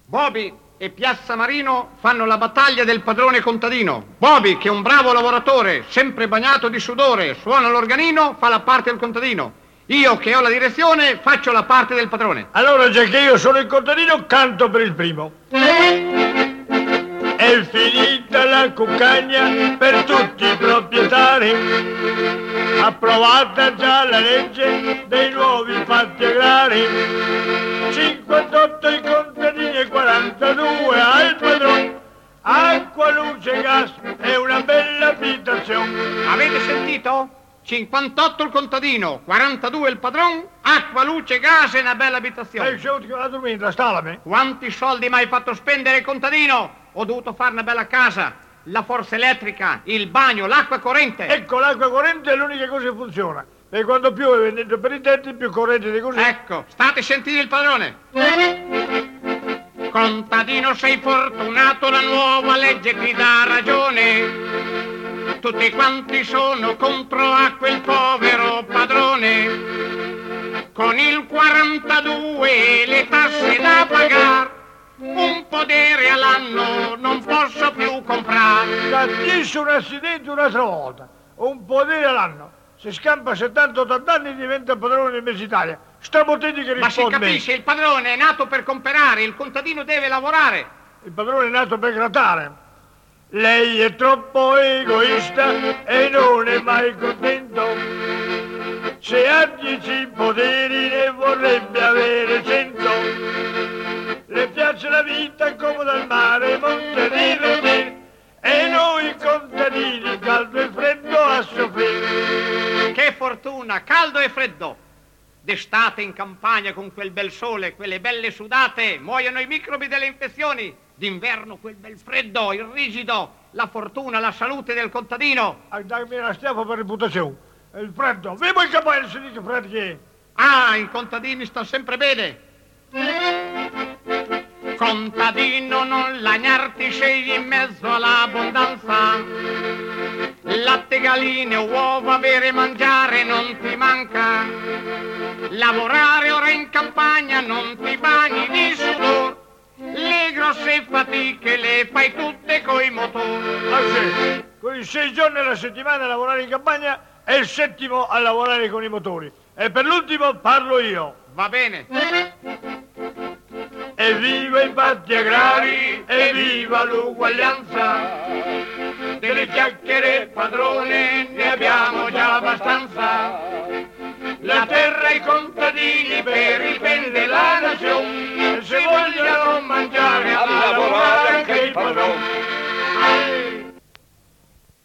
Bobi e Piazza Marino fanno la battaglia del padrone contadino. Bobi, che è un bravo lavoratore, sempre bagnato di sudore, suona l'organino, fa la parte del contadino. Io, che ho la direzione, faccio la parte del padrone. Allora, già che io sono il contadino, canto per il primo. È finita la cuccagna per tutti i proprietari, approvata già la legge dei nuovi patti agrari, 58 i contadini e 42 al padrone, acqua, luce, gas e una bella abitazione. Avete sentito? 58 il contadino, 42 il padron, acqua, luce, gas e una bella abitazione. C'è la dormita, stallami. Quanti soldi mi hai fatto spendere il contadino? Ho dovuto fare una bella casa, la forza elettrica, il bagno, l'acqua corrente. Ecco, l'acqua corrente è l'unica cosa che funziona. E quando piove venendo per i tetti, più corrente di così. Ecco, state a sentire il padrone. Contadino, sei fortunato, la nuova legge ti dà ragione. Tutti quanti sono contro a quel povero padrone. Con il 42 le tasse da pagare, un podere all'anno non posso più comprare. Cattisce un accidente un'altra volta, un podere all'anno. Se scampa 70-80 anni diventa padrone del Mezzo Italia. Sta bottini che risponde. Ma si capisce, il padrone è nato per comprare, il contadino deve lavorare. Il padrone è nato per grattare. Lei è troppo egoista e non è mai contento. Se ha 10 poderi ne vorrebbe avere 100. Le piace la vita comoda al mare, monte divertire, e noi contadini caldo e freddo a soffrire. Che fortuna, caldo e freddo. D'estate in campagna con quel bel sole, quelle belle sudate, muoiono i microbi delle infezioni. D'inverno quel bel freddo, il rigido, la fortuna, la salute del contadino. A darmi la stiafa per reputazione. Il freddo, vivo in campagna, si dice freddo che è. Ah, i contadini stanno sempre bene. Contadino, non lagnarti, scegli in mezzo all'abbondanza. Latte, galline, uova, avere e mangiare non ti manca. Lavorare ora in campagna, non ti bagni di sudor. Le grosse fatiche le fai tutte coi motori. Ah sì, con i 6 giorni alla settimana a lavorare in campagna e il 7° a lavorare con i motori. E per l'ultimo parlo io. Va bene. Evviva i patti agrari, evviva l'uguaglianza. Delle chiacchiere, padrone, ne abbiamo già abbastanza. La terra e i contadini per il bene della nazione, se vogliono mangiare a lavorare anche i padroni.